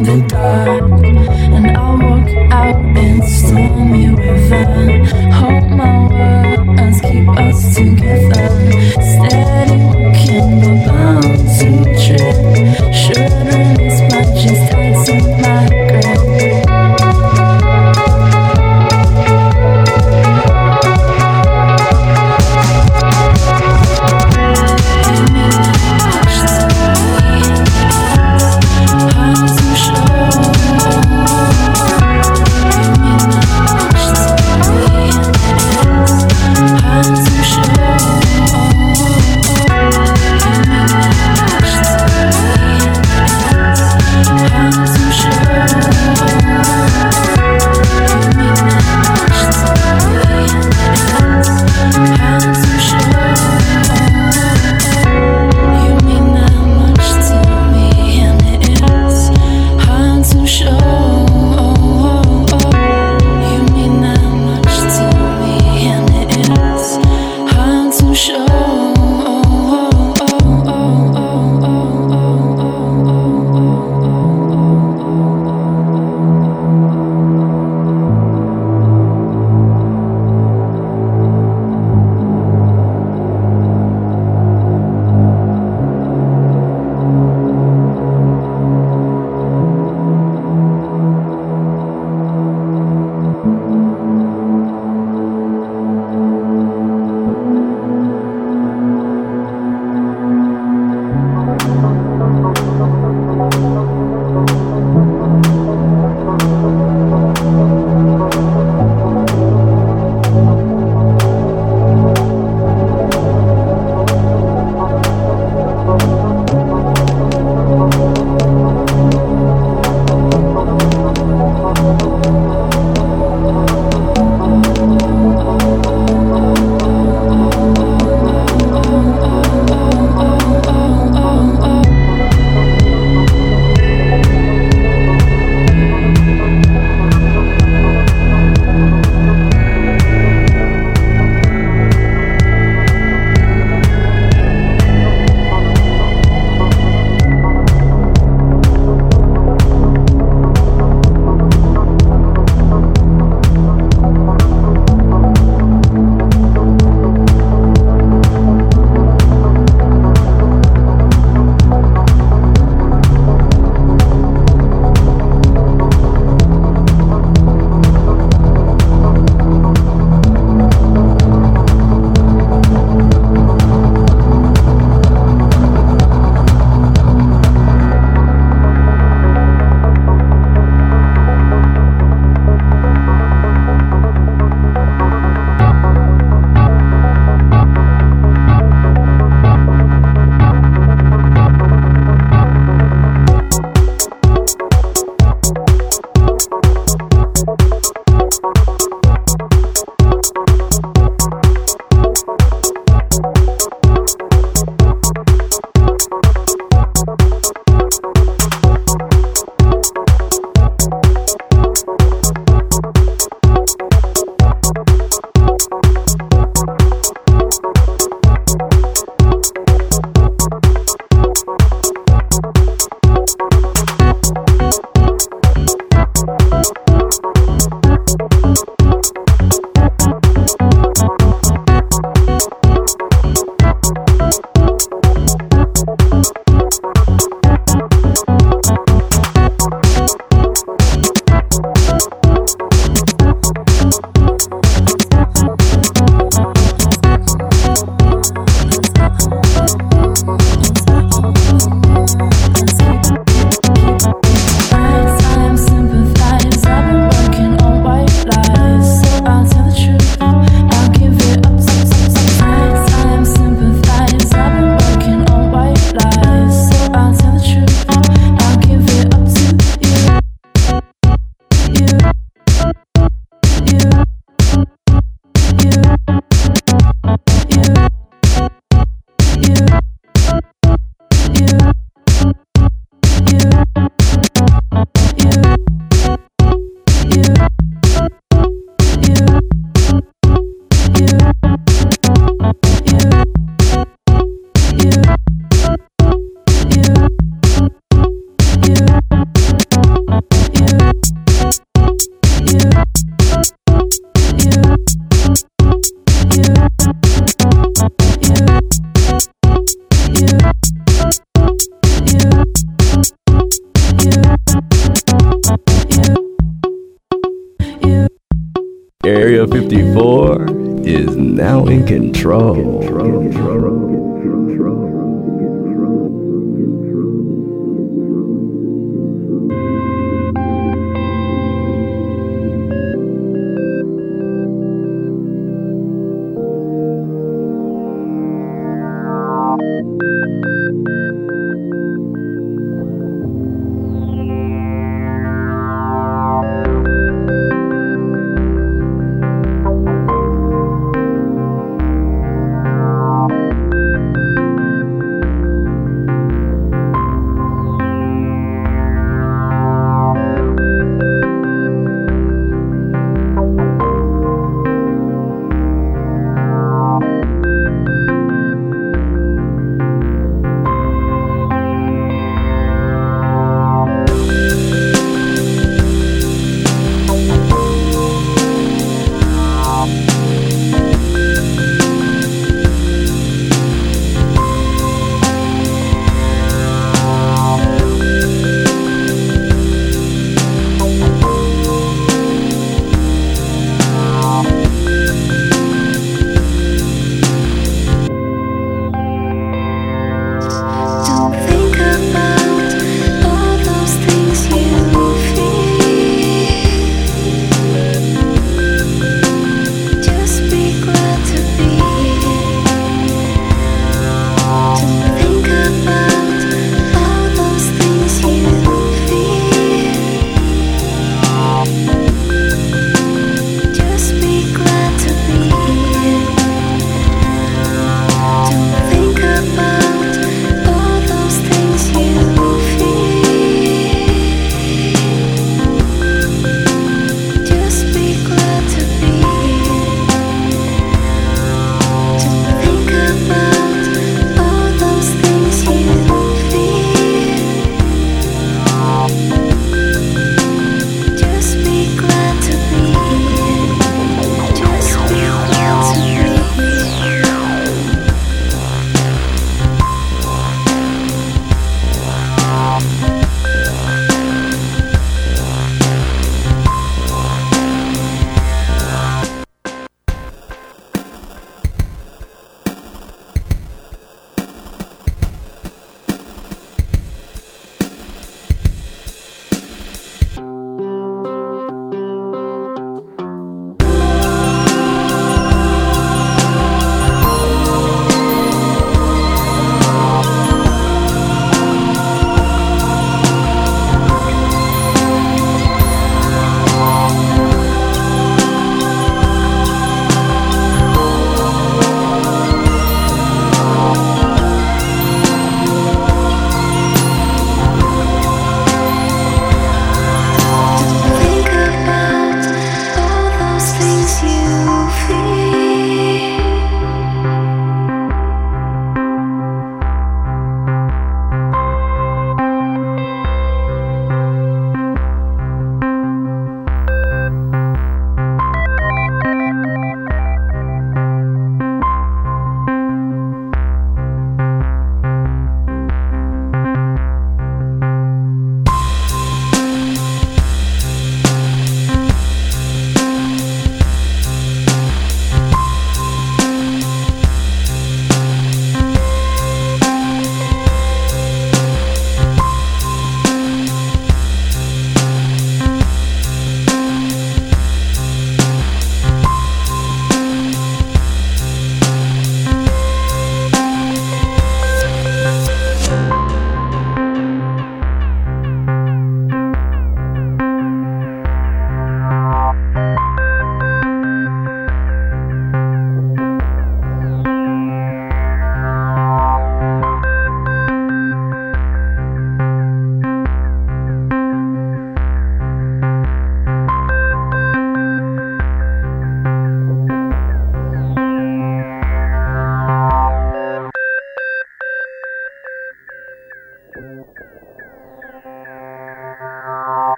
the dark, and I'll walk out in the stormy river. Hold my words, keep us together. Steady walking, but bound to trip. Should release my just tighten my grip. Area 54 is now in control.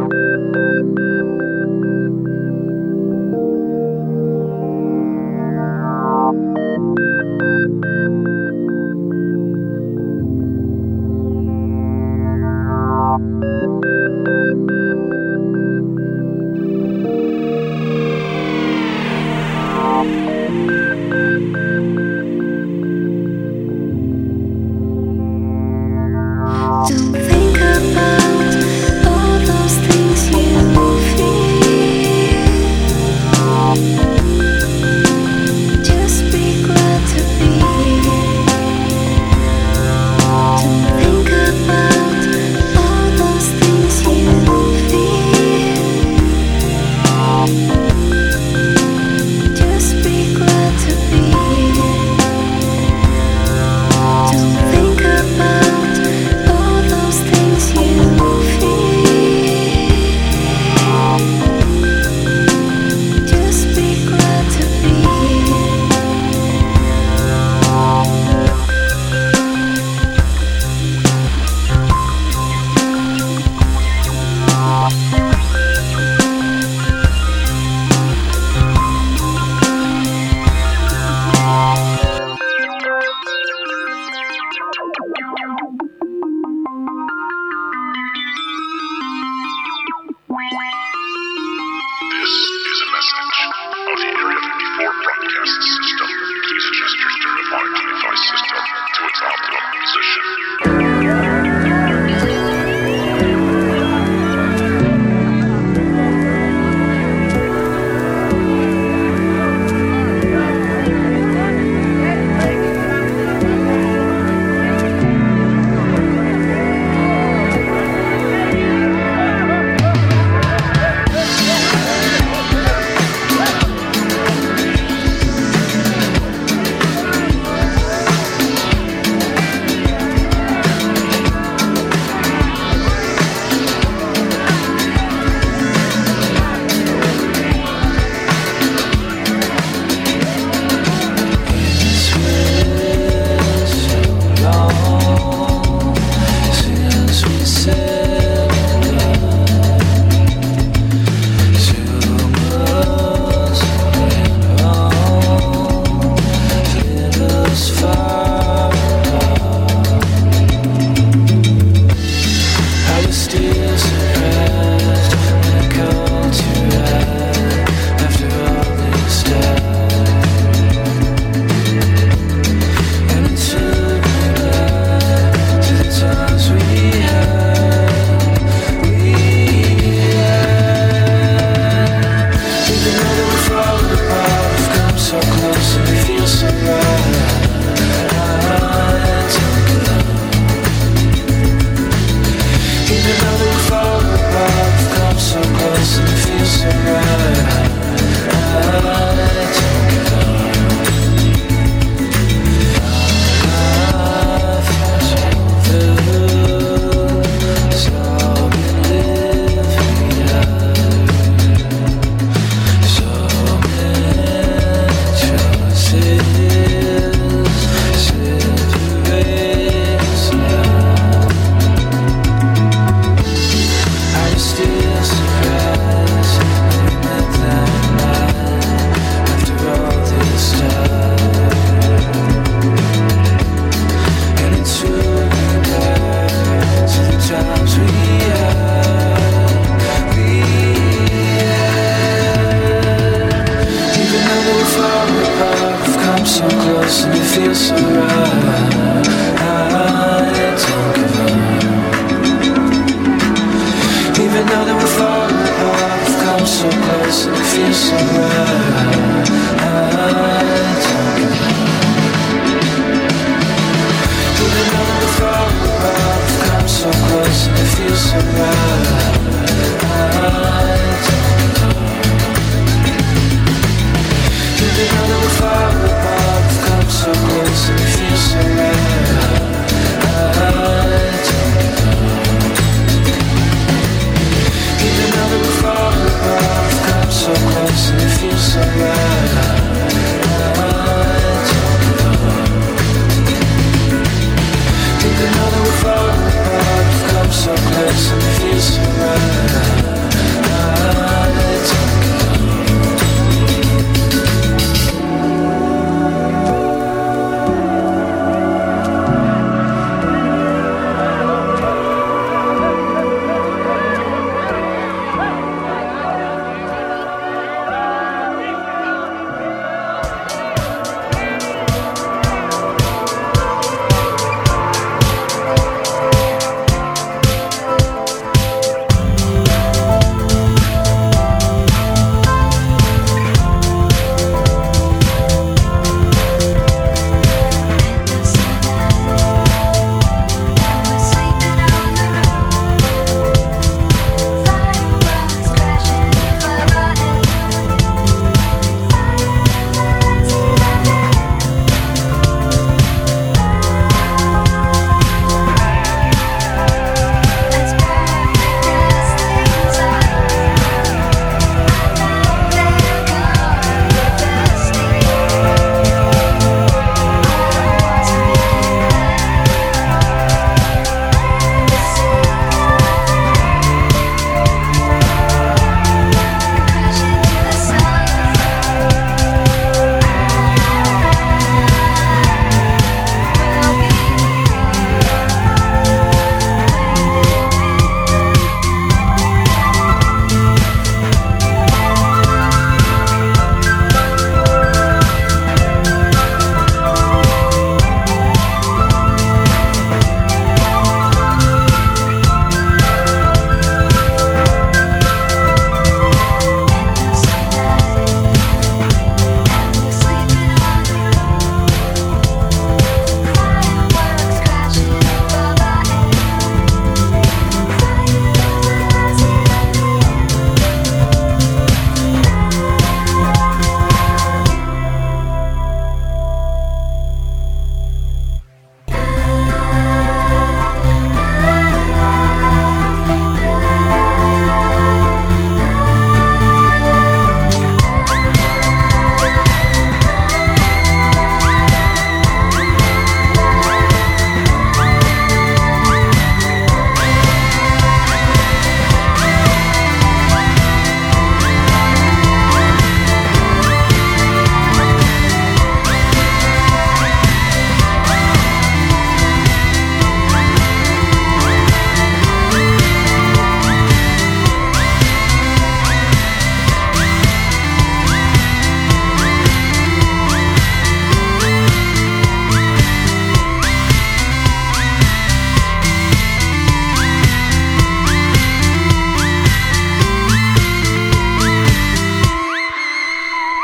so close and it feels so right.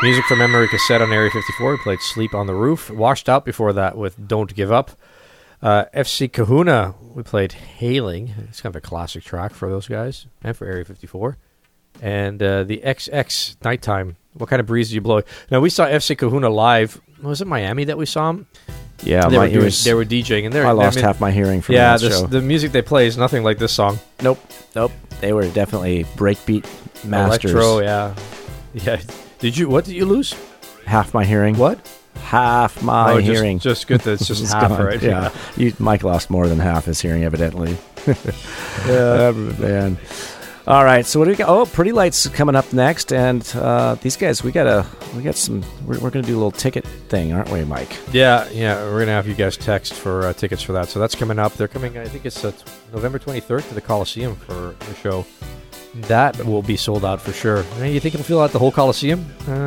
Music from Memory Cassette on Area 54. We played Sleep on the Roof. Washed Out before that with Don't Give Up. FC Kahuna, we played Hailing. It's kind of a classic track for those guys and for Area 54. And the XX, Nighttime. What kind of breeze do you blow? Now, we saw FC Kahuna live. Was it Miami that we saw them? Yeah, they were DJing. And I lost half my hearing from that show. The music they play is nothing like this song. Nope. They were definitely breakbeat masters. Electro, yeah. What did you lose? Half my hearing. What? Half my hearing. Just good that it's just half, gone. right? Yeah. Mike lost more than half his hearing, evidently. Yeah. Man. All right, so what do we got? Oh, Pretty Lights coming up next, and these guys, we're gonna do a little ticket thing, aren't we, Mike? Yeah, we're gonna have you guys text for tickets for that. So that's coming up. They're coming. I think it's November 23rd to the Coliseum for the show. That will be sold out for sure. You think it'll fill out the whole Coliseum?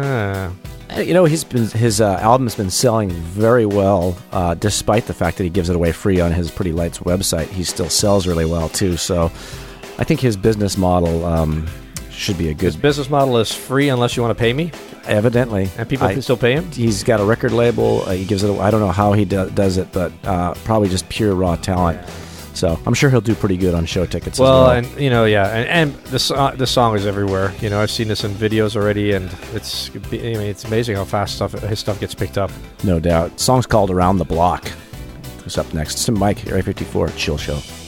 His album's been selling very well, despite the fact that he gives it away free on his Pretty Lights website. He still sells really well too. So, I think his business model should be a good. His business model is free unless you want to pay me. Evidently, and people can still pay him. He's got a record label. He gives it. I don't know how he does it, but probably just pure raw talent. Yeah. So I'm sure he'll do pretty good on show tickets. Well, as well. and and the song is everywhere. I've seen this in videos already, and it's amazing how fast his stuff gets picked up. No doubt. The song's called "Around the Block." Who's up next? It's Mike, Area 54 Chill Show.